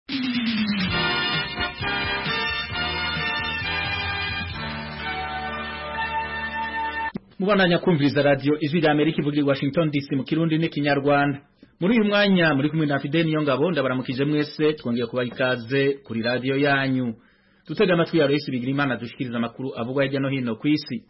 Mubandanya kumviriza radio Ijwi rya Amerika ivugira i Washington DC mu Kirundi n'ikinyarwanda. Muri uyu mwanya muri kumwe na Fidel Niyongabo ndabaramukije mwese twongeye kuba ikaze kuri radio yanyu. Dutega amatwi ya Aloysi Bigirimana dushikiriza amakuru avugwa hirya no hino ku isi.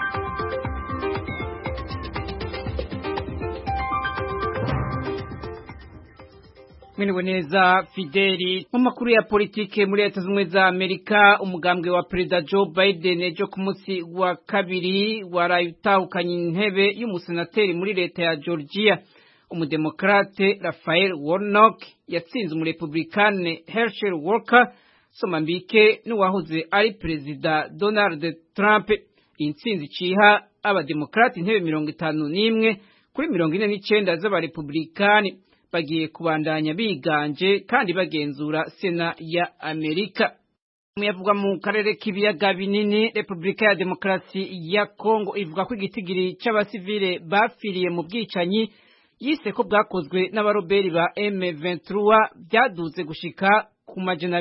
Mwene neza Fideli mu makuru ya politike muri Leta Zunze za Amerika umugambwe wa President Joe Biden ejo ku munsi wa kabiri warayutahukanye intebe y'umusenateri muri leta ya Georgia. Umudemokrate Raphael Warnock yatsinze umurepublikane Herschel Walker Somambike n'uwahoze ari President Donald Trump. Intsinzi ciha abademokrate intebe 51 kuri 49 z'abarepublikani bagiye kubandanya biganje kandi bagenzura Sena ya Amerika. Muyavugwa mu karere k'ibiyaga binini, Republika ya Demokarasi ya Kongo ivuga ko igitigiri c'abasivile bafiriye mu bwicanyi yise ko bwakozwe n'abaroberi ba M23 byaduze gushika ku majana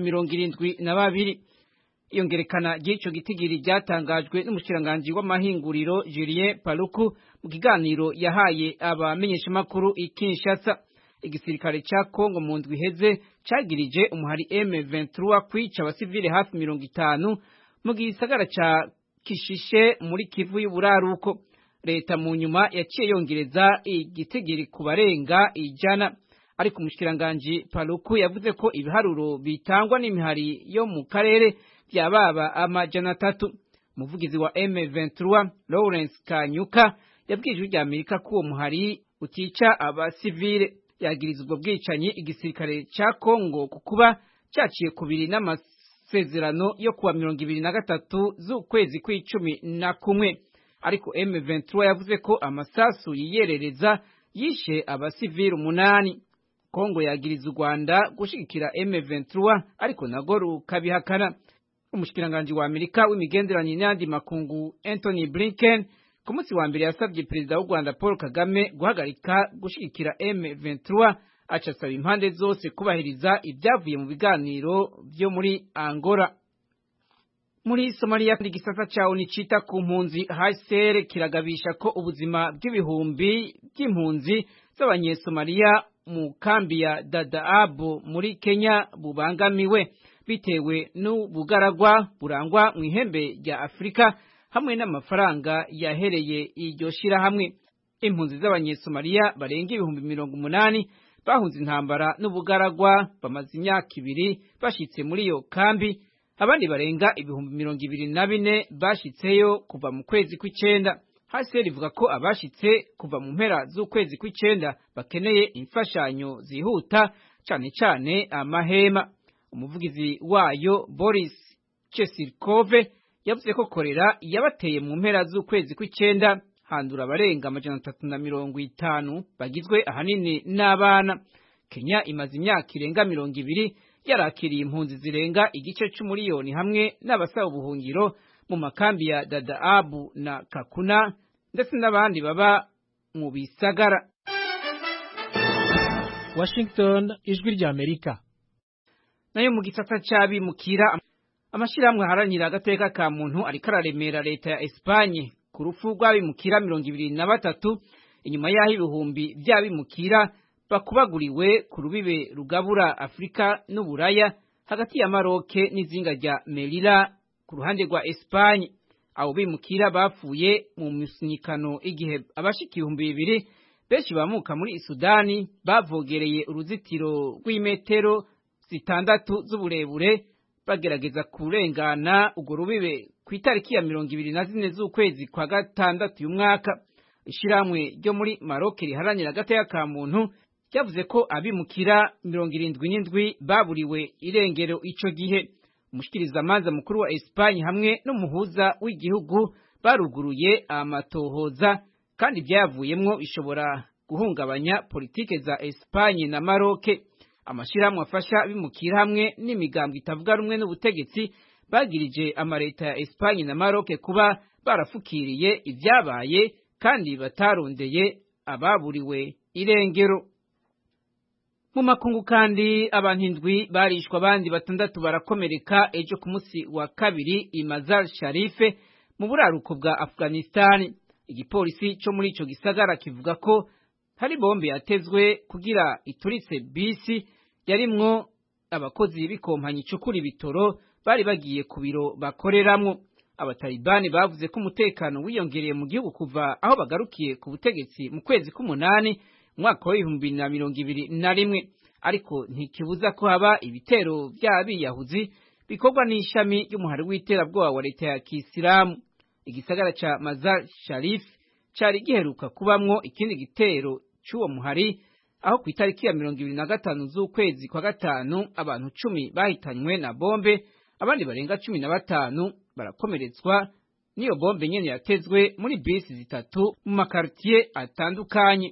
272. Iyo ngerekana ry'ico gitigiri ryatangajwe n'umushiranganje w'amahinguriro Julien Paluku mu kiganiro yahaye abamenyesha makuru i Kinshasa. Igisirikare ca Kongo mu ndwi iheze cagirije umuhari M23 kwica abasivile hafi 50 mu gisagara ca Kishishe muri Kivu y'uburaruko. Leta mu nyuma yaciye yongereza igitigiri ku barenga ijana, ariko umushiranganje Paluku yavuze ko ibiharuro bitangwa n'imihari yo mu karere byababa amajana 3. Umuvugizi wa M23 Lawrence Kanyuka yabwije ijwi rya Amerika ko uwo muhari utica abasivile. Yagiriza ubwo bwicanyi igisirikare ca Kongo kukuba cyaciye kubiri n'amasezerano yo kuwa 23 z'ukwezi kw'icumi na kumwe, ariko M23 yavuze ko amasasu yiyerereza yishe abasivile 8. Kongo yagiriza u Rwanda gushigikira M23 ariko nago rukabihakana. Umushikiranganje wa Amerika w'imigenderanire n'andi makungu Anthony Blinken ku munsi wa mbere yasabye Perezida w'u Rwanda Paul Kagame guhagarika gushigikira M23, acasaba impande zose kubahiriza ibyavuye mu biganiro byo muri Angola. Muri Somalia igisata cawo nicita ku mpunzi HCR kiragabisha ko ubuzima bw'ibihumbi by'impunzi z'abanyesomalia mu kambi ya Dadaab muri Kenya bubangamiwe bitewe n'ubugaragwa burangwa mu ihembe rya Afrika hamwe n'amafaranga yahereye iryo shirahamwe. Impunzi z'abanyesomalia barenga ibihumbi 80 bahunze intambara n'ubugaragwa bamaze imyaka 2 bashitse muri iyo kambi. Abandi barenga ibihumbi 24 bashitseyo kuva mu kwezi kw'icenda. HCR ivuga ko abashitse kuva mu mpera z'ukwezi kw'icenda bakeneye imfashanyo zihuta cane cane amahema. Umuvugizi wayo Boris Chesirkove yavuze ko korera yabateye mu mpera z'ukwezi kw'icenda handura abarenga amajana 350 bagizwe ahanini n'abana. Kenya imaze imyaka irenga 20 yarakiriye impunzi zirenga igice c'umuriyoni hamwe n'abasaba ubuhungiro mu makambi ya Dadaab na Kakuna ndetse n'abandi baba mu bisagara. Washington, Ijwi rya Amerika. Nayo mu gisata c'abimukira amashirahamwe aharanira agateka ka muntu ariko araremera leta ya Espagne ku rufu rw'abimukira 23 inyuma y'aho ibihumbi by'abimukira bakubaguriwe ku rubibe rugabura Afrika n'Uburaya hagati ya Maroc n'izinga rya Melilla ku ruhande rwa Espagne. Abo bimukira bapfuye mu musinyikano igihe abashika 200 benshi bamuka muri Sudani bavogereye uruzitiro rw'imetero 6 z'uburebure bagerageza kurengana ugo rubibe ku itariki ya 24 z'ukwezi kwa gatandatu y'umwaka. Ishiramwe ryo muri Maroc riharanira agateka ka muntu yavuze ko abimukira 77 baburiwe irengero ico gihe. Umushikiriza manza mukuru wa Espagne hamwe n'umuhuza w'igihugu baruguruye amatohoza kandi byavuyemwo bishobora guhungabanya politike za Espagne na Maroc. Amashirahamwe afasha abimukira hamwe n'imigambwe itavuga rumwe n'ubutegetsi bagirije amareta ya Espagne na Maroc kuba barafukiriye ibyabaye kandi batarondeye ababuriwe irengero. Mu makungu kandi abantu 7 barishwa abandi 6 barakomereka ejo ku munsi wa kabiri i Mazar Sharif mu buraruko bwa Afghanistan. Igipolisi cyo muri ico gisagara kivuga ko hari bombe yatezwe kugira ituritse bisi yarimwo abakozi b'ikompanyi cukuri bitoro bari bagiye ku biro bakoreramwo. Abatalibani bavuze ko umutekano wiyongereye mu gihugu kuva aho bagarukiye ku butegetsi mu kwezi k'umunani mwaka wa 2021, ariko ntikibuza ko haba ibitero by'abiyahuzi bikorwa n'ishami y'umuhari w'iterabwoba wa leta ya Kisilamu. Igisagara ca Mazar Sharif cari giheruka kubamwo ikindi gitero cy'uwo muhari aho ku itariki ya 25 z'ukwezi kwa gatanu abantu 10 bahitanywe na bombe, abandi barenga 15 barakomeretswa niyo bombe nyene yatezwe muri bisi zitatu mu makartier atandukanye.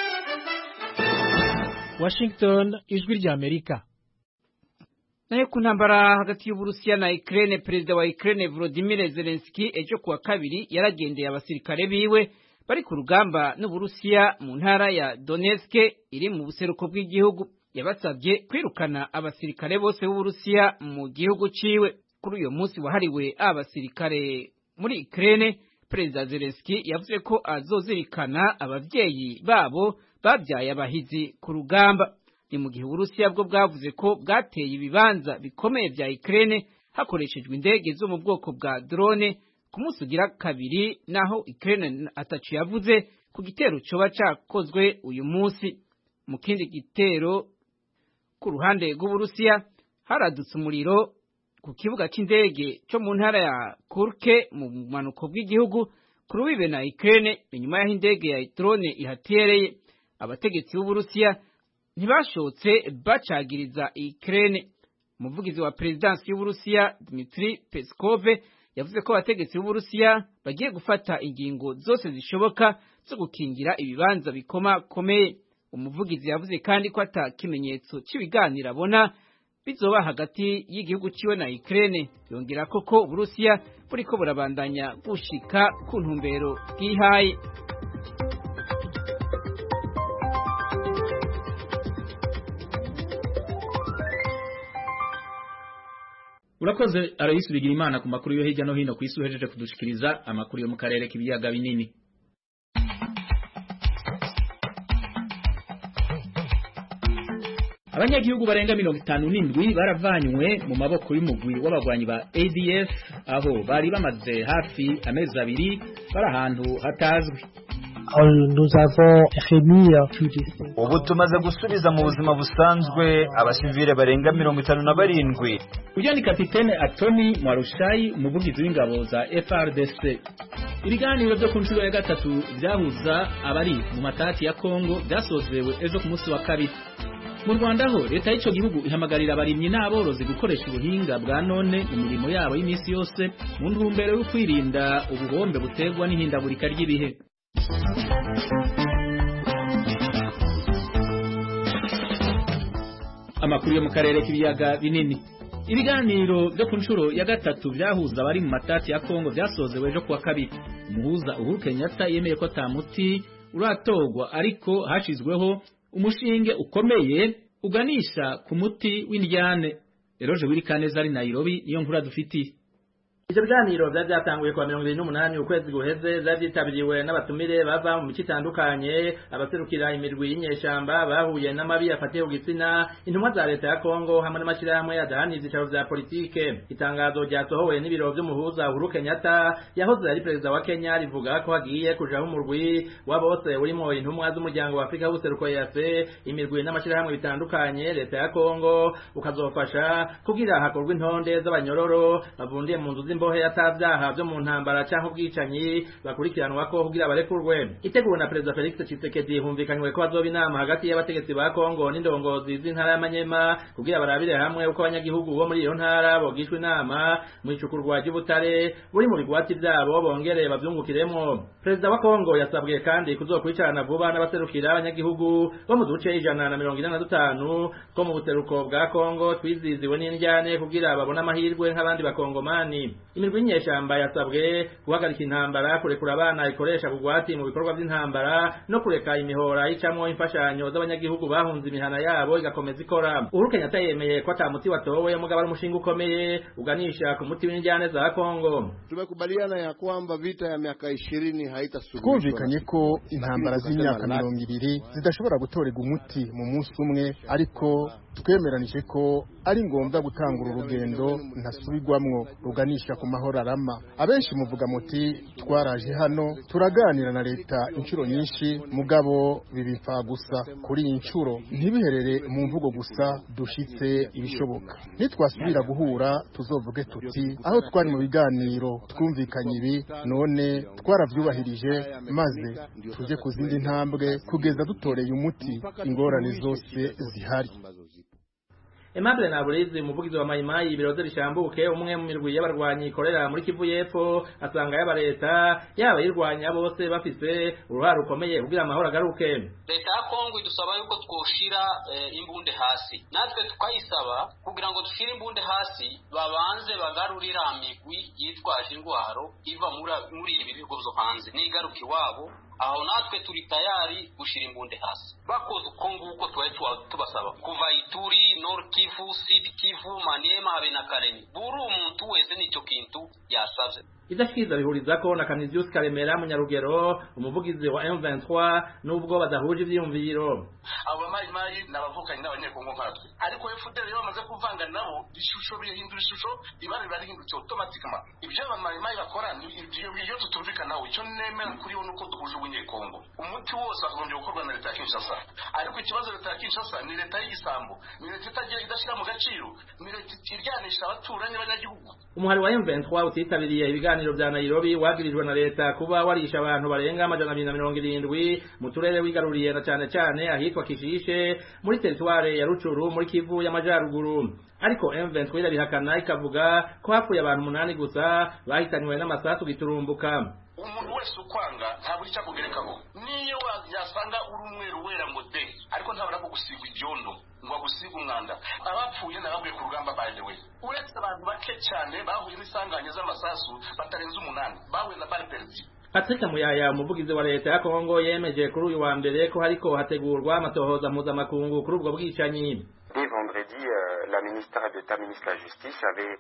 Washington, ijwi rya Amerika. Nayo ku ntambara hagati y'Uburusiya na Ukraine, perezida wa Ukraine Volodymyr Zelensky ejo kuwa kabiri yaragendeye abasirikare biwe bari ku rugamba n'Uburusiya mu ntara ya Donetsk iri mu buseruko bw'igihugu. Yabasabye kwirukana abasirikare bose b'Uburusiya mu gihugu ciwe. Kuri uyo munsi wahariwe abasirikare muri Ukraine, perezida Zelensky yavuze ko azozirikana abavyeyi babo babyaye abahizi ku rugamba. Ni mu gihe Uburusiya bwo bwavuze ko bwateye ibibanza bikomeye vya Ukraine hakoreshejwe indege zo mu bwoko bwa drone ku munsi ugira kabiri, naho Ukraine atacu yavuze ku gitero coba cakozwe uyu munsi. Mu kindi gitero ku ruhande rw'Uburusiya haradutse umuriro ku kibuga c'indege cyo mu ntara ya Kursk mu manuko bw'igihugu ku rubibe na Ukraine inyuma y'aho indege ya drone ihatereye. Abategetsi b'Uburusiya ntibashotse bacagiriza Ukraine. Umuvugizi wa presidence y'Uburusiya Dmitry Peskov yavuze ko abategetsi b'Uburusiya bagiye gufata ingingo zose zishoboka zo gukingira ibibanza bikomakomeye. Umuvugizi yavuze kandi ko ata kimenyetso cy'ibiganiro abona bizoba hagati y'igihugu ciwe na Ukraine. Yongera ko Uburusiya buriko burabandanya gushika ku ntumbero bwihaye. Urakoze Aloysi Bigirimana ku makuru yo hirya no hino ku isi uhejeje kudushikiriza amakuru yo mu karere k'ibiyaga binini. Abanyagihugu barenga 57 baravanywe mu maboko y'umugwi w'abagwanyi ba ADF aho bari bamaze hafi amezi 2 bari ahantu hatazwi. Nous avons remis ubu tumaze gusubiza mu buzima busanzwe abasivile barenga 57. Uyu ni Kapitene Antoni Mwarushayi, umuvugizi w'ingabo za FARDC. Ibiganiro byo ku nshuro ya gatatu byahuza abari mu matati ya Kongo byasozewe ejo ku munsi wa kabiri. Mu Rwanda ho leta y'ico gihugu ihamagarira abarimyi n'aborozi gukoresha ubuhinga bwa none mu mirimo yabo y'imisi yose mu ntumbero yo kwirinda ubuhombe butegwa n'ihindagurika ry'ibihe. Amakuru yo mu karere k'ibiyaga binini. Ibiganiro byo ku nshuro ya gatatu byahuza abari mu matati ya Kongo byasozewe ejo kuwa kabiri. Umuhuza Uhuru Kenyatta yemeye ko tamuti uratogwa ariko hashizweho umushinge ukomeye uganisha ku muti w'indyane. Eroje Wirikaneza ari Nairobi niyo nkuru dufitiye. Ivyo biganiro byatanguye kwa 28 ukwezi guheze zavyitabiriwe n'abatumire bava mu mico itandukanye, abaserukira imirwi y'inyeshamba bahuye n'amabi afatiye ugitsina, intumwa za leta ya Kongo hamwe n'amashirahamwe yadahaniza icaro vya politike. Itangazo ryasohowe n'ibiro vy'umuhuza Uhuru Kenyatta yahoze ari perezida wa Kenya rivuga ko hagiye kujaho umurwi wa bose urimo intumwa z'umuryango wa Afrika w'useruko EAC, imirwi n'amashirahamwe bitandukanye, leta ya Kongo ukazofasha kugira hakorwa intonde z'abanyororo bavundiye mu nzu imbohe yatavyaha byo mu ntambara canke ubwicanyi bakurikiranwa ko kugira barekurwe. Iteguwe na Perezida Felix Tshisekedi humvikanywe ko bazoba inama hagati y'abategetsi ba Kongo n'indongozi z'intara y'Amanyema kugira barabire hamwe uko abanyagihugu bo muri iyo ntara bogishwe inama mu icukurwa ry'ubutare buri mu bigwati byabo bongere bavyungukiremwo. Perezida wa Kongo yasabwe kandi kuzokurikirana vuba n'abaserukira abanyagihugu bo mu duce 145 ko mu buseruko bwa Kongo twiziziwe n'indyane kugira babone amahirwe nk'abandi bakongomani. imirwi y'inyeshamba yasabwe guhagarika intambara, kurekura abana ikoresha kugwati mu bikorwa by'intambara no kureka imihora y'icamwo imfashanyo z'abanyagihugu bahunze imihana yabo igakomeza ikora. Uhuru Kenyatta yemeye ko ata muti watowe mugabo ari umushinga ukomeye uganisha ku muti w'injyane za Kongo. Tumekubaliana ya kwamba vita ya miaka 20 haitasuluhishwa. Twumvikanye ko intambara z'imyaka 20 zidashobora gutorega umuti mu munsi umwe, ariko twemeranije ko ari ngombwa gutangura urugendo ntasubirwamwo ruganisha ku mahoro arama. Abenshi muvuga muti twaraje hano turaganira na leta inshuro nyinshi, mugabo bibipfa gusa. Kuri iyi nshuro ntibiherere mu mvugo gusa, dushitse ibishoboka. Nitwasubira guhura tuzovuge tuti aho twari mu biganiro twumvikanye ibi, none twaravyubahirije, maze tuje ku zindi ntambwe kugeza dutoreye umuti ingorane zose zihari. Aimable Naburizi, umuvugizi wa Mayimayi ibiroze bishambuke, umwe mu mirwi y'abarwanyi ikorera muri Kivu y'Epfo, asanga yaba leta yaba yirwanya bose bafise uruhare rukomeye kugira amahoro agaruke. Leta ya Kongo idusaba yuko twoshira imbunde hasi, natwe tukayisaba kugira ngo dushire imbunde hasi, babanze bagarurira amigwi yitwaje ingwaro iva muri ibi bigo byo hanze n'igaruka iwabo. Aho natwe turi tayari gushira imbunde hasi. Bakoze uko nguko tubasaba kuva Ituri, Nord Kivu, Sud Kivu, Maniema habe na Kalemi. Buri umuntu wese nicyo kintu yasavye. Idashikiza bihurizako na Canisius Karemera Munyarugero, umuvugizi wa M23, nubwo badahuje ivyiyumviro. Abo Mayimayi n'abavukanye n'abanyekongo nkatwe, ariko FDL bamaze kuvanga nabo ishusho bihindura ishusho ibari barihindutse automatically. Ibyo Mayimayi bakora iyo tutumvikanaho, icyo nemera kuri wo nuko duhuje ubunyekongo. Umuti wose agombye gukorwa na leta ya Kinshasa, ariko ikibazo leta ya Kinshasa ni leta y'igisambo, ni leta itagira idashira mu gaciro, ni leta iryanisha abaturanyi b'abanyagihugu. Umuhari wa M23 utitabiriye ibiganiro bya Nairobi wagirijwe na leta kuba warisha abantu barenga 270 mu turere wigaruriye na cyane ahitwa Kishishe muri territoire ya Rucuru muri Kivu y'Amajyaruguru. Ariko M23 irabihakana ikavuga ko hapfuye abantu 8 gusa bahitanywe n'amasasu giturumbuka. Umuntu wese ukwanga ntabwo icyo kugerekaho, niyo yasanga uri umweru wera ngo de, ariko ntabara ko gusigwa ibyondo ngo gusiga umwanda. Abapfuye nababwiye ku rugamba by the way, uretse abantu bake cyane bahuye n'isanganya z'amasasu batarenze 8 bahuye na balle perdue. Patrick Muyaya, umuvugizi wa leta ya Kongo, yemeje kuri uyu wa mbere ko hariko hategurwa amatohoza mpuzamakungu kuri ubwo bwicanyi. Dès vendredi, la ministre d'État, ministre de la Justice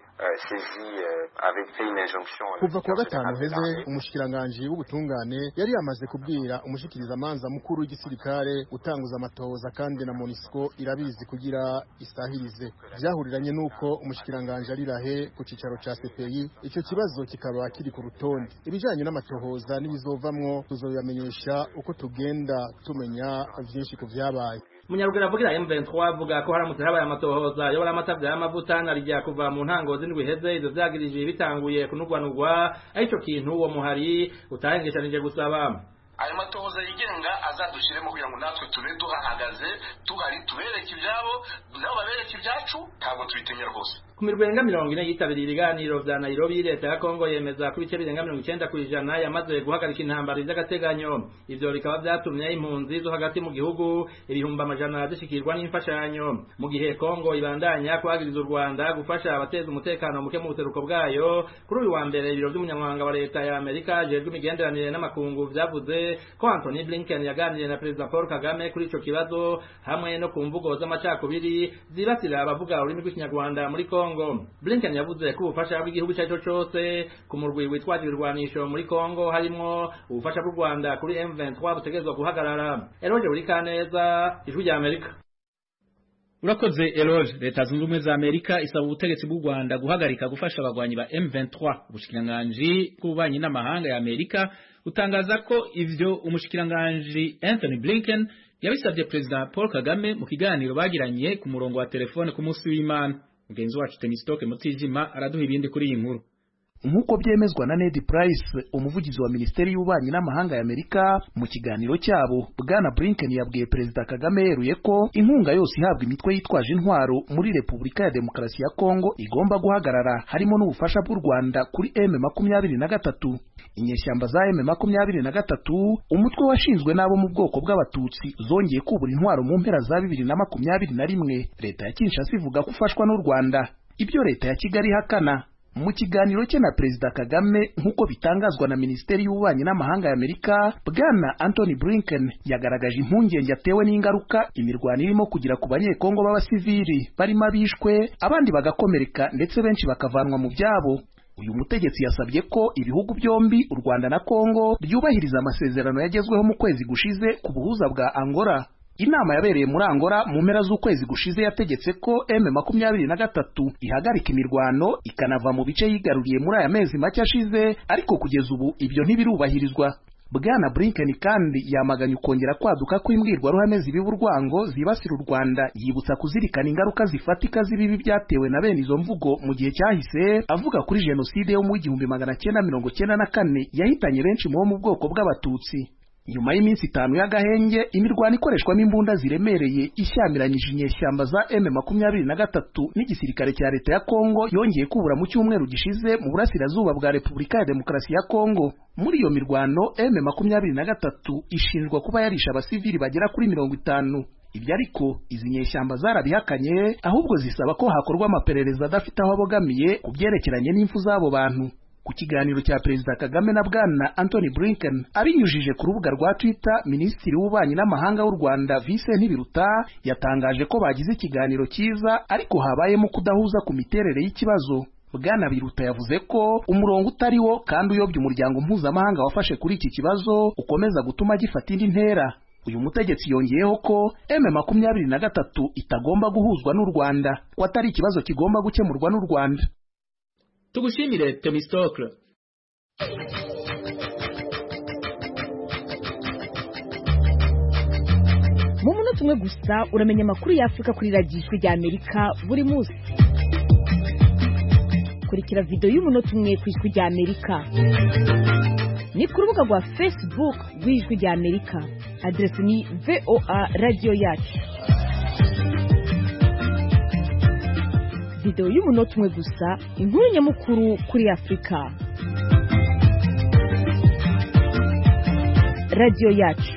avait fait une injonction. Kuva kwa gatanu heze umushikiranganje w'ubutungane yari yamaze kubwira umushikiriza manza mukuru w'igisirikare gutanguza amatohoza, kandi na MONUSCO irabizi kugira isahirize. Byahuriranye nuko umushikiranganje ari rahe ku cicaro ca CPI, ico kibazo kikaba kiri ku rutonde. Ibijanye n'amatohoza n'ibizovamwo tuzoyamenyesha uko tugenda tumenya vyinshi ku vyabaye. Munyaruguru avugira M23 avuga ko haramutse habaye amatohoza yobora amatavya y'amavuta narijya kuva mu ntango z'indwi heze ivyo vyagirije bitanguye kunugwanugwa, arico kintu uwo muhari utahengeshanije gusaba. Ayo matohoza yigenga azadushiremo kugira ngo natwe tube duhagaze tuhari tubereke ibyabo nabo babereke ibyacu, ntabwo tubitinya rwose. Ku mirwi irenga 40 yitabiriye ibiganiro vya Nairobi, leta ya Kongo yemeza ko ibice birenga 90% yamaze guhagarika intambara z'agateganyo. Ivyo bikaba vyatumye impunzi zo hagati mu gihugu ibihumbi amajana zishikirwa n'imfashanyo, mu gihe Kongo ibandanya kwagiriza u Rwanda gufasha abateza umutekano muke mu buseruko bwayo. Kuri uyu wa mbere ibiro by'umunyamabanga wa leta ya Amerika jejwe imigenderanire n'amakungu vyavuze ko Anthony Blinken yaganiriye na Perezida Paul Kagame kuri ico kibazo, hamwe no ku mvugo z'amacakubiri zibasira abavuga ururimi rw'ikinyarwanda muri Kongo. Blinken yavuze ko ubufasha bw'igihugu cyaco cyose ku murwi witwaje ibirwanisho muri Kongo harimo ubufasha bw'u Rwanda kuri M23 butegerezwa guhagarara. Eroje uri kaneza, Ijwi rya Amerika. Urakoze Eroje. Leta zunze ubumwe za Amerika isaba ubutegetsi bw'u Rwanda guhagarika gufasha abagwanyi ba M23. Ubushikiranganji bw'ububanyi n'amahanga ya Amerika utangaza ko ivyo umushikiranganji Anthony Blinken yabisabye Perezida Paul Kagame mu kiganiro bagiranye ku murongo wa telefone ku munsi w'Imana. Mugenzi wacu Temistoke Mutijima araduha ibindi kuri iyi nkuru. Nkuko byemezwa na Ned Price, umuvugizi wa Minisiteri y'Ububanyi n'Amahanga ya Amerika, mu kiganiro cyabo Bwana Blinken yabwiye Perezida Kagame yeruye ko inkunga yose ihabwa imitwe yitwaje intwaro muri Repubulika ya Demokarasi ya Kongo igomba guhagarara, harimo n'ubufasha bw'u Rwanda kuri M23. Inyeshyamba za M23, umutwe washinzwe n'abo mu bwoko bw'abatutsi, zongeye kubura intwaro mu mpera za 2021. Leta ya Kinshasa ivuga ko ufashwa n'u Rwanda, ibyo leta ya Kigali hakana. Mu kiganiro cye na Perezida Kagame nk'uko bitangazwa na Minisiteri y'Ububanyi n'Amahanga ya Amerika, Bwana Anthony Blinken yagaragaje impungenge atewe n'ingaruka imirwano irimo kugira ku banyekongo b'abasivili barimo abishwe, abandi bagakomereka ndetse benshi bakavanwa mu byabo. Uyu mutegetsi yasabye ko ibihugu byombi u Rwanda na Kongo byubahiriza amasezerano yagezweho mu kwezi gushize ku buhuza bwa Angola. Inama yabereye muri Angola mu mpera z'ukwezi gushize yategetse ko M23 ihagarika imirwano ikanava mu bice yigaruriye muri aya mezi make ashize, ariko kugeza ubu ibyo ntibirubahirizwa. Bwana Blinken kandi yamaganye ukongera kwaduka kw'imbwirwaruhame z'ibiburwango zibasira u Rwanda, yibutsa kuzirikana ingaruka zifatika z'ibibi byatewe na bene izo mvugo mu gihe cyahise, avuga kuri jenoside yo mu 1994 yahitanye benshi mu bwoko bw'abatutsi. Nyuma y'iminsi 5 y'agahenge, imirwano ikoreshwamo imbunda ziremereye ishyamiranyije inyeshyamba za M23 n'igisirikare cya leta ya Kongo yongeye kubura mu cyumweru gishize mu burasirazuba bwa Repubulika ya Demokarasi ya Kongo. Muri iyo mirwano M23 ishinjwa kuba yarisha abasivili bagera kuri 50. Ibyo ariko izi nyeshyamba zarabihakanye, ahubwo zisaba ko hakorwa amaperereza adafite aho abogamiye ku byerekeranye n'impfu z'abo bantu. Ku kiganiro cya Perezida Kagame na Bwana Anthony Blinken abinyujije ku rubuga rwa Twitter, Minisitiri w'Ububanyi n'Amahanga w'u Rwanda Vincent Biruta yatangaje ko bagize ikiganiro cyiza, ariko habayemo kudahuza ku miterere y'ikibazo. Bwana Biruta yavuze ko umurongo utariwo kandi uyobya umuryango mpuzamahanga wafashe kuri iki kibazo ukomeza gutuma gifata indi ntera. Uyu mutegetsi yongeyeho ko M23 itagomba guhuzwa n'u Rwanda, ko atari ikibazo kigomba gukemurwa n'u Rwanda. Tugushimire Temistocle. Mu munota umwe gusa uramenya amakuru y'Afrika kuri Radio ya Amerika buri munsi. Kurikira video y'umunota umwe ku Ijwi rya Amerika. Ni ku rubuga rwa Facebook rw'Ijwi rya Amerika. Adresse ni VOA Radio Yacu. Video y'umunota umwe gusa, inkuru nyamukuru kuri Afrika. Radio Yacu.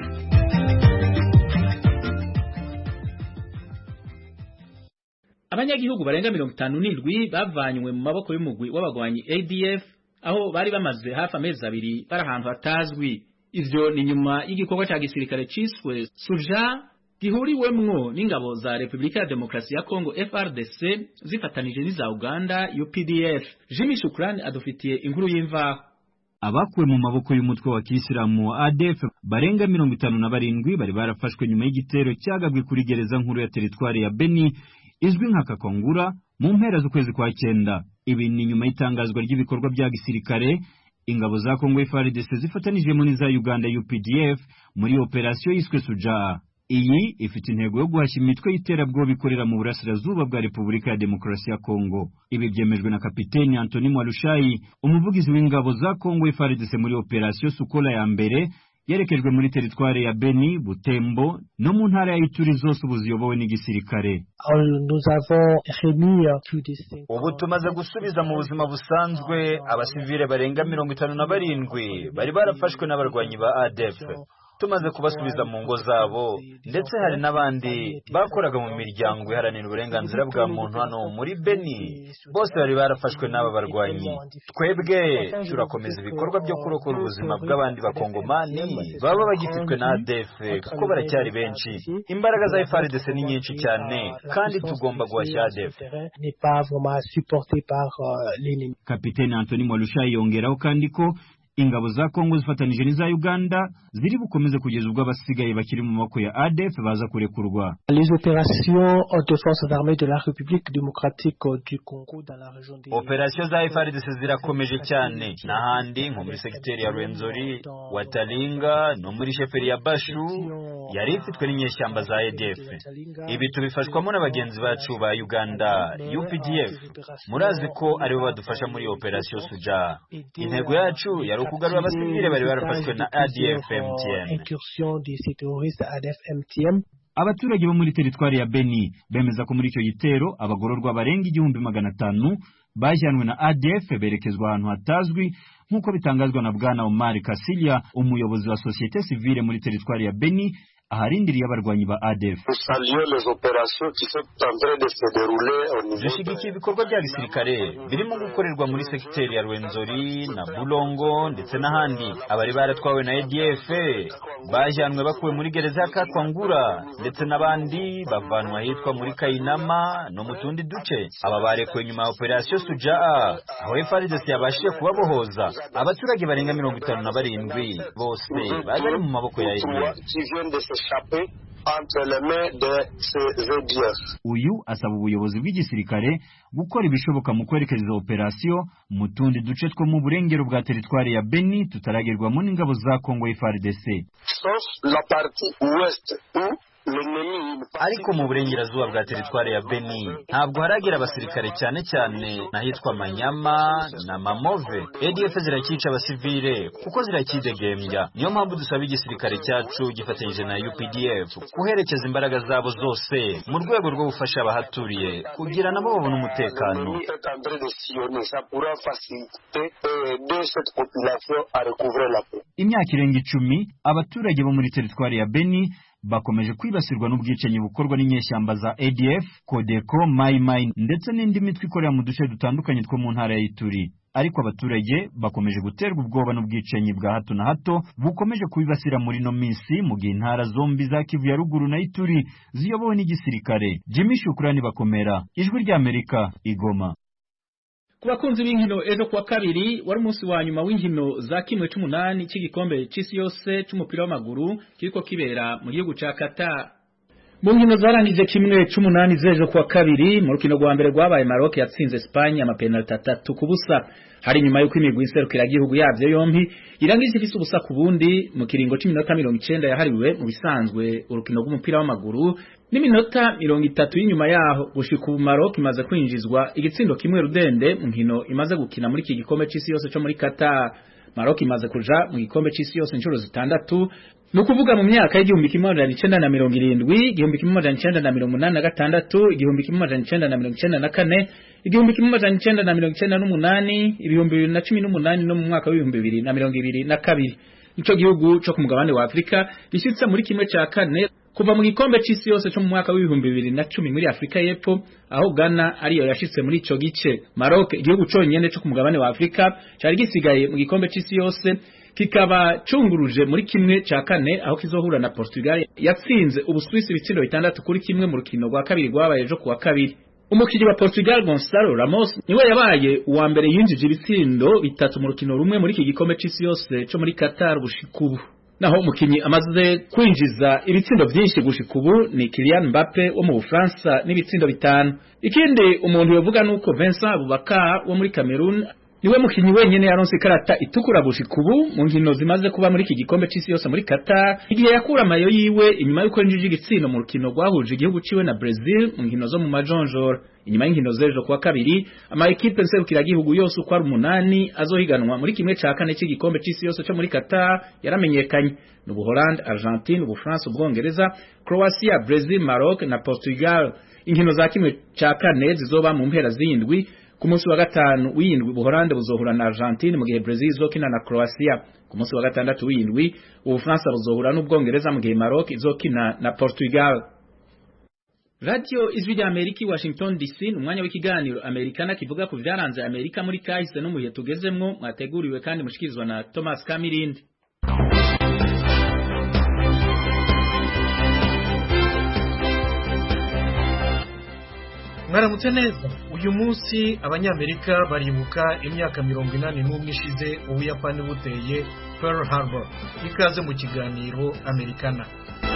Abanyagihugu barenga 57 bavanywe mu maboko y'umugwi w'abagwanyi ADF aho bari bamaze hafi amezi 2 barahantu hatazwi. Ivyo ni nyuma y'igikorwa cya gisirikare ciswe Suja gihuriwemwo n'ingabo za Repubulika ya Demokarasi ya Kongo FARDC zifatanije n'iza Uganda UPDF. Jimmy Shukrani adufitiye inkuru y'imvaho. Abakuwe mu maboko y'umutwe wa Kisilamu wa ADF barenga 57 bari barafashwe nyuma y'igitero cyagabwe kuri gereza nkuru ya teritwari ya Beni izwi nka Kakongura mu mpera z'ukwezi kwa 9. Ibi ni nyuma y'itangazwa ry'ibikorwa bya gisirikare ingabo za Kongo FARDC zifatanije mu n'iza Uganda UPDF muri operasiyo yiswe Suja. Iyi ifite intego yo guhashya imitwe y'iterabwoba bikorera mu burasirazuba bwa Repubulika ya Demokarasi ya Kongo. Ibi byemejwe na Kapiteni Anthony Mwalushayi, umuvugizi w'ingabo za Kongo FARDC muri operasiyo Sukola ya mbere yerekejwe muri teritwari ya Beni, Butembo no mu ntara ya Ituri zose ubuziyobowe n'igisirikare. Ubu tumaze gusubiza mu buzima busanzwe abasivile barenga 57 bari barafashwe n'abarwanyi ba ADF. Tumaze kubasubiza mu ngo zabo, ndetse hari n'abandi bakoraga mu miryango iharanira uburenganzira bwa muntu hano muri Beni, bose bari barafashwe n'aba barwanyi. Twebwe turakomeza ibikorwa byo kurokora ubuzima bw'abandi bakongomani baba bagifitwe na ADF kuko baracyari benshi. Imbaraga za FARDC ni nyinshi cyane kandi tugomba guhashya ADF. Kapiteni Anthony Mwalushayi yongeraho kandi ko ingabo za Kongo zifatanije n'iza Uganda ziri bukomeze kugeza ubwo abasigaye bakiri mu maboko ya ADF baza kurekurwa. Les opérations de forces armées de la République démocratique du Congo dans la région de Opérations za FARDC zirakomeje cyane n'ahandi nko muri sekiteri ya Rwenzori, Watalinga no muri sheferi ya Bashu yari ifitwe n'inyeshyamba za ADF. Ibi tubifashwamo n'abagenzi bacu ba Uganda UPDF. Murazi ko aribo badufasha muri operation Suja. Intego yacu yari ukugarura abasivile bari barafashwe na ADF MTM. Abaturage bo muri teritwari ya Beni bemeza ko muri icyo gitero abagororwa barenga 1500 bajyanwe na ADF berekezwa ahantu hatazwi nk'uko bitangazwa na Bwana Omar Kasilia, umuyobozi wa societe civile muri teritwari ya Beni, aharindiriye abarwanyi ba ADF. Dushigikiye ibikorwa bya gisirikare birimo gukorerwa muri sekiteri ya Rwenzori na Bulongo ndetse n'ahandi. Abari baratwawe na ADF bajyanwe bakuwe muri gereza ya Kakwangura ndetse n'abandi bavanwa hitwa muri Kayinama no mu tundi duce. Aba barekuwe nyuma ya operation Sujaa aho FARDC yabashije kubabohoza. Abaturage barenga 57 bose bari mu maboko ya ADF. Uyu asaba ubuyobozi bw'igisirikare gukora ibishoboka mu kwerekeza operasiyo mu tundi duce two mu burengero bwa teritwari ya Beni tutaragerwamo n'ingabo za Kongo FARDC. Ariko mu burengerazuba bwa teritwari ya Beni ntabwo haragira abasirikare cyane nahitwa Manyama na Mamove. ADF zirakica abasivile kuko zirakidegembya. Niyo mpamvu dusaba igisirikare cyacu gifatanyije na UPDF kuherekeza imbaraga zabo zose mu rwego rwo gufasha abahaturiye kugira nabo babone umutekano. Imyaka irenga 10 abaturage bo muri teritwari ya Beni bakomeje kwibasirwa n'ubwicanyi bukorwa n'inyeshyamba za ADF, Kodeko, Mai Mai ndetse n'indi mitwe ikorera mu duce dutandukanye two mu ntara ya Ituri. Ariko abaturage bakomeje guterwa ubwoba n'ubwicanyi bwa hato na hato bukomeje kubibasira muri no minsi mu gihe intara zombi za Kivu ya ruguru na Ituri ziyobowe n'igisirikare. Jimmy Shukrani Bakomera, Ijwi rya Amerika, Igoma. Kubakunzi b'inkino, ejo kuwa kabiri wari umunsi wa nyuma w'inkino za kimwe c'umunani cy'igikombe c'isi yose c'umupira w'amaguru kiriko kibera mu gihugu ca Qatar. Mu nkino zarangije kimwe c'umunani z'ejo kuwa kabiri, mu rukino rwa mbere rwabaye Maroc yatsinze Espagne amapenalty 3-0. Hari nyuma y'uko imigwi iserukira igihugu yavyo yompi irangije ifise ubusa ku bundi mu kiringo c'iminota 90 yahariwe mu bisanzwe urukino rw'umupira w'amaguru, n'iminota 30 y'inyuma yaho gushika ubu Maroc imaze kwinjizwa igitsindo kimwe rudende mu nkino imaze gukina muri iki gikombe c'isi yose cyo muri Qatar. Maroc imaze kuja mu gikombe c'isi yose inshuro zitandatu, nukuvuga mu myaka y'igihumbi kimwe amajana 1970, igihumbi kimwe amajana 1986, igihumbi kimwe amajana 1994, igihumbi kimwe amajana 1998, ibihumbi 2018 no mu mwaka wa 2022. Ico gihugu cyo ku mugabane wa Afrika gishyitse muri kimwe ca kane kuva mu gikombe c'isi yose cyo mu mwaka wa 2010 muri Afrika y'Epfo, aho Ghana ariyo yashitse muri ico gice. Maroc, igihugu cyonyene cyo ku mugabane wa Afrika cyari gisigaye mu gikombe c'isi yose, kikaba cunguruje muri kimwe ca kane aho kizohura na Portugal yatsinze Ubuswisi ibitsindo 6-1 mu rukino rwa kabiri rwabaye ejo kuwa kabiri. Umukiri wa Portugal Gonçalo Ramos niwe yabaye uwa mbere yinjije ibitsindo 3 mu rukino rumwe muri iki gikombe c'isi yose cyo muri Qatar gushikubu. Naho umukinyi amaze kwinjiza ibitsindo byinshi gushikubu ni Kylian Mbappe wo mu Bufaransa n'ibitsindo 5. Ikindi umuntu yovuga nuko Vincent Aboubakar wo muri Cameroon niwe mukinyi wenyene yaronse ikarata itukura gushikubu mu nkino zimaze kuba muri iki gikombe c'isi yose muri Qatar, igihe yakura amayo yiwe inyuma yuko yinjije igitsino mu rukino rwahuje igihugu ciwe na Brazil mu nkino zo mu majonjora. Inyuma y'inkino z'ejo kuwa kabiri, ama equipe nserukira igihugu yose uko ari 8 azohiganwa muri kimwe ca kane cy'igikombe c'isi yose cyo muri Qatar yaramenyekanye: n'Ubuholande, Argentine, Ubufaransa, Ubwongereza, Croatia, Brazil, Maroc na Portugal. Inkino za kimwe ca kane zizoba mu mpera z'indwi. Ku munsi wa gatanu w'indwi Ubuholande buzohura na Argentine mu gihe Brazil izokina na Croatia. Ku munsi wa gatandatu w'indwi Ubufaransa buzohura n'Ubwongereza mu gihe Maroc izokina na Portugal. Radio Ijwi rya Amerika, Washington DC, umwanya w'ikiganiro Amerikana kivuga ku vyaranze Amerika muri kahise no mu gihe tugezemwo, mwateguriwe kandi mushikirizwa na Thomas Kamirindi. Mwaramutse neza. Uyu munsi abanyamerika baribuka imyaka 81 ishize Ubuyapani buteye Pearl Harbor. Ikaze mu kiganiro Amerikana.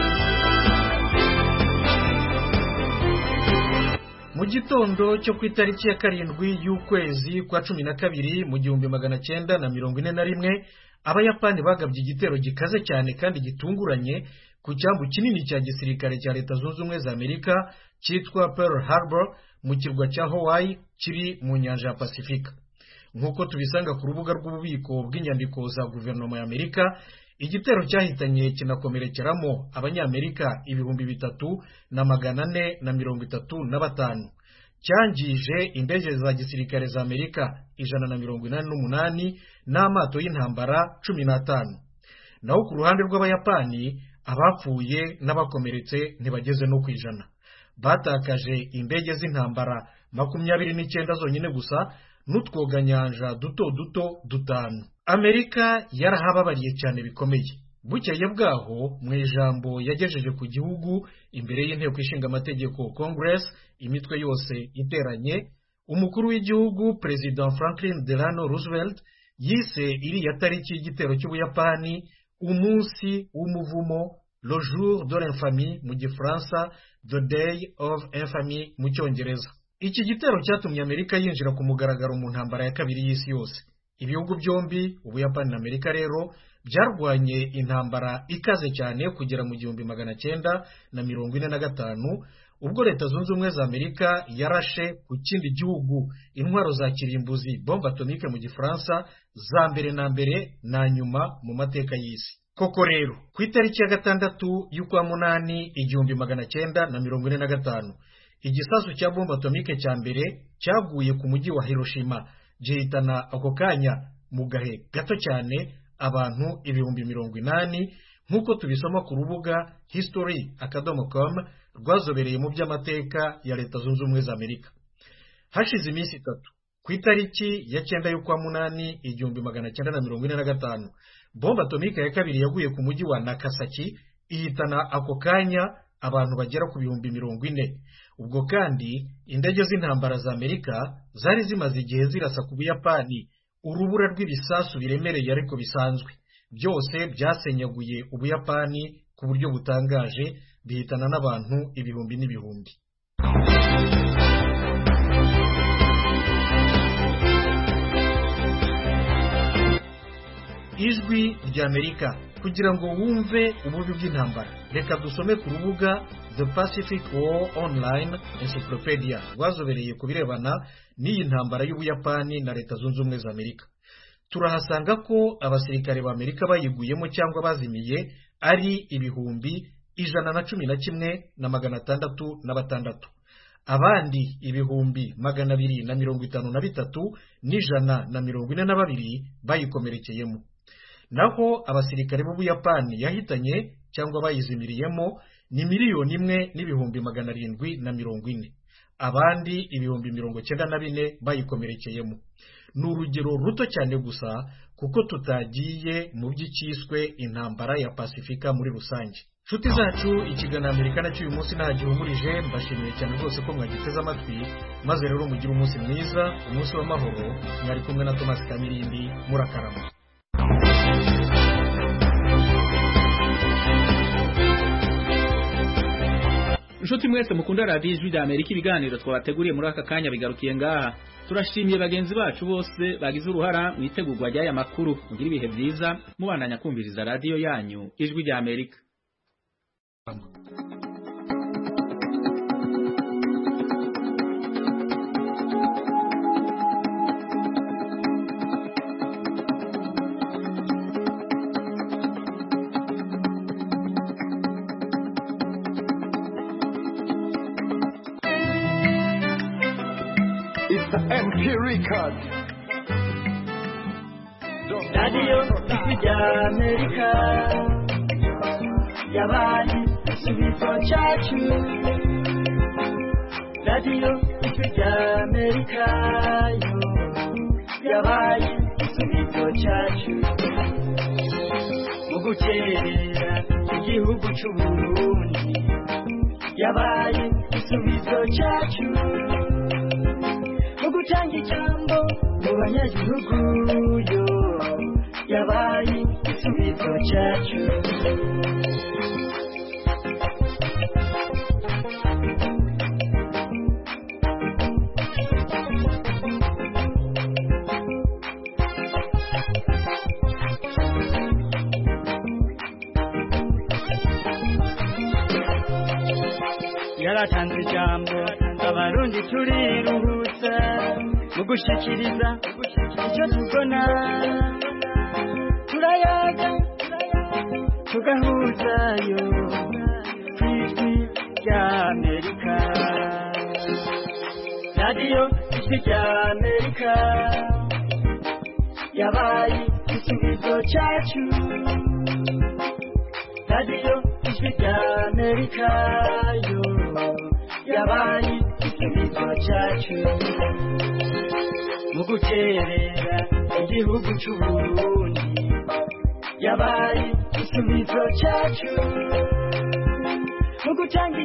Mu gitondo cyo ku itariki ya 7 y'ukwezi kwa 12 mu 1941, Abayapani bagabye igitero gikaze cyane kandi gitunguranye ku cyambu kinini cya gisirikare cya Leta Zunze Ubumwe za Amerika cyitwa Pearl Harbor mu kirwa cya Hawaii kiri mu nyanja ya Pasifika. Nk'uko tubisanga ku rubuga rw'ububiko bw'inyandiko za guverinoma ya Amerika, igitero cyahitanye kinakomerekeramo abanyamerika 3,435, cyangije indege za gisirikare za Amerika 188 n'amato y'intambara 15. Naho ku ruhande rw'Abayapani, abapfuye n'abakomeretse ntibageze no ku 100. Batakaje indege z'intambara 29 zonyine gusa n'utwoganyanja duto 5. Amerika yarahababariye cyane bikomeye. Bukeye bwaho mu ijambo yagejeje ku gihugu imbere y'inteko ishinga amategeko Congress imitwe yose iteranye, umukuru w'igihugu President Franklin Delano Roosevelt yise iriya tariki y'igitero cy'Ubuyapani umunsi w'umuvumo, le jour de l'infamie mu gifaransa, the day of infamy mu cyongereza. Iki gitero cyatumye Amerika yinjira ku mugaragaro mu ntambara ya kabiri y'isi yose. Ibihugu byombi Ubuyapani na Amerika rero byarwanye intambara ikaze cyane kugera mu 1945 ubwo Leta Zunze Ubumwe za Amerika yarashe ku kindi gihugu intwaro za kirimbuzi bombe atomike mu gifaransa za mbere na mbere na nyuma mu mateka y'isi. Koko rero ku itariki ya 6 y'ukwa munani 1945 igisasu cya bombe atomike cya mbere cyaguye ku mujyi wa Hiroshima gihitana ako kanya mu gahe gato cyane abantu 80,000 nk'uko tubisoma ku rubuga history.com rwazobereye mu by'amateka ya Leta Zunze Ubumwe za Amerika. Hashize iminsi 3 ku itariki ya 9 y'ukwa munani 1945 bombe atomike ya kabiri yaguye ku mujyi wa Nagasaki ihitana ako kanya abantu bagera ku 40,000. Ubwo kandi indege z'intambara za Amerika zari zimaze igihe zirasa ku Buyapani urubura rw'ibisasu biremereye ariko bisanzwe, byose byasenyaguye Ubuyapani ku buryo butangaje, bihitana n'abantu ibihumbi n'ibihumbi. Ijwi ry'Amerika kugira ngo wumve ububi bw'intambara, reka dusome ku rubuga The Pacific War Online Encyclopedia rwazobereye ku birebana n'iyi ntambara y'Ubuyapani na Leta Zunze Ubumwe za Amerika. Turahasanga ko abasirikare ba Amerika bayiguyemo cyangwa bazimiye ari ibihumbi 111,606, abandi ibihumbi 253 n'142 bayikomerekeyemo. Naho abasirikare b'Ubuyapani yahitanye cyangwa bayizimiriyemo ni 1,740,000, abandi ibihumbi 94 bayikomerekeyemo. Ni urugero ruto cyane gusa kuko tutagiye mu by'ikiswe intambara ya Pasifika muri rusange. Nshuti zacu, ikiganiro Amerika na cy'uyu munsi nahagihumurije, mbashimiye cyane rwose ko mwagiteze amatwi, maze rero mugire umunsi mwiza, umunsi w'amahoro. Mwari kumwe na Thomas Kamirindi, murakarama. Nshuti mwese mukunda Radio Ijwi ry'Amerika, ibiganiro twabateguriye muri aka kanya bigarukiye ngaha. Turashimiye bagenzi bacu bose bagize uruhara mu itegurwa ry'aya makuru. Mugira ibihe byiza mubandanya kumviriza radio yanyu Ijwi ry'Amerika. Record. Radio Ijwi ry'Amerika yabaye igisubizo cyacu. Radio Ijwi ry'Amerika yabaye igisubizo cyacu. Mu gukerera igihugu cy'u Burundi yabaye igisubizo cyacu. Gutanga ijambo mu banyagihugu yo yabaye igisubizo cyacu. Yaratanze ijambo abarundi turiruhutsa mu gushikiriza icyo tubona, turayaga tugahuzayo kw'Ijwi ry'Amerika. Radio Ijwi ry'Amerika yabaye igisubizo cyacu. Radio ijwi ry'Amerika yo yabaye igisubizo cyacu mu guterera igihugu c'Uburundi yabaye igisubizo cyacu mu gutanga